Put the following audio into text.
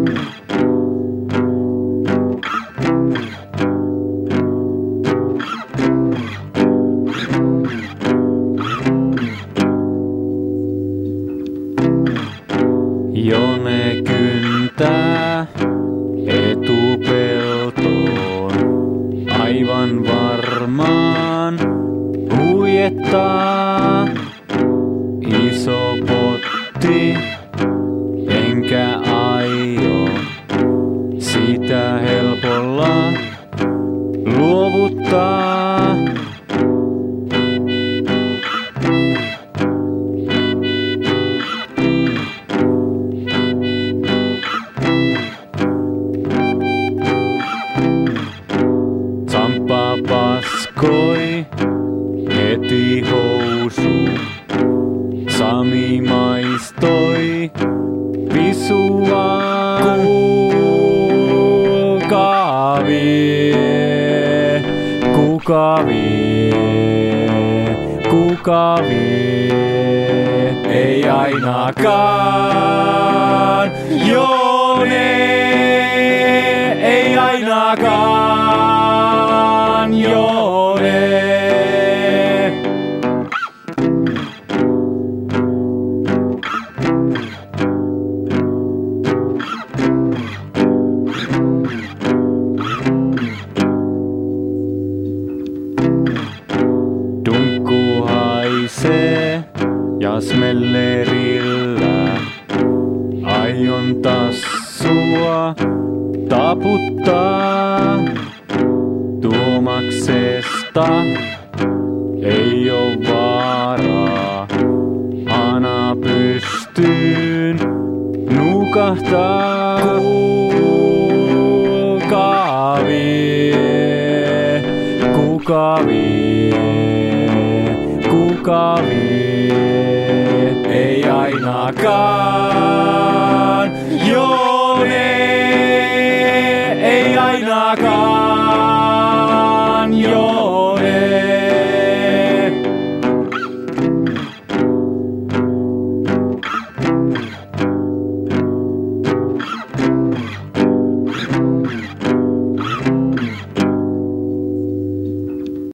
Jone kyntää etupeltoon, aivan varmaan huijettaa iso potti, enkä aio sitä helpolla luovuttaa. Sampa paskoi heti housuun. Sami maistoi visua. Kuka vie, kuka vie, kuka vie, ei ainakaan Jone, ei ainakaan Jone. Dunkku haisee ja smellerillä aion tassua taputtaa. Tuomaksesta ei oo vaaraa, hana pystyyn nukahtaa. Kuka vie, kuka vie, kuka vie, ei ainakaan Jone, ei ainakaan.